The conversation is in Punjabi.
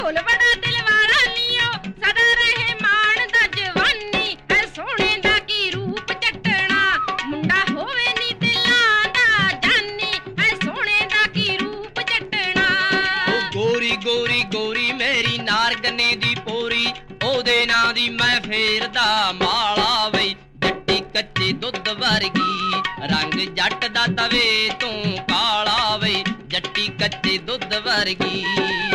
ਢੋਲ ਬੜਾ ਦਿਲ ਵਾਲਾ ਨੀਓ ਸਦਾ ਰਹੇ ਮਾਣ ਦਾ ਜਵਾਨੀ ਐ ਸੋਹਣੇ ਦਾ ਕੀ ਰੂਪ ਚੱਟਣਾ ਮੁੰਡਾ ਹੋਵੇ ਨੀ ਦਿਲਾਂ ਦਾ ਜਾਨੀ ਐ ਸੋਹਣੇ ਦਾ ਕੀ ਰੂਪ ਚੱਟਣਾ ਉਹ ਗੋਰੀ ਗੋਰੀ ਗੋਰੀ ਮੇਰੀ ਨਾਰਗਨੇ ਦੀ ਪੋਰੀ ਉਹਦੇ ਨਾਂ ਦੀ ਮੈਂ ਫੇਰਦਾ ਮਾਲਾ ਵੇ ਜੱਟੀ ਕੱਚੇ ਦੁੱਧ ਵਰਗੀ ਰੰਗ ਜੱਟ ਦਾ ਤਵੇ ਤੋਂ ਕਾਲਾ ਵੇ ਜੱਟੀ ਕੱਚੇ ਦੁੱਧ ਵਰਗੀ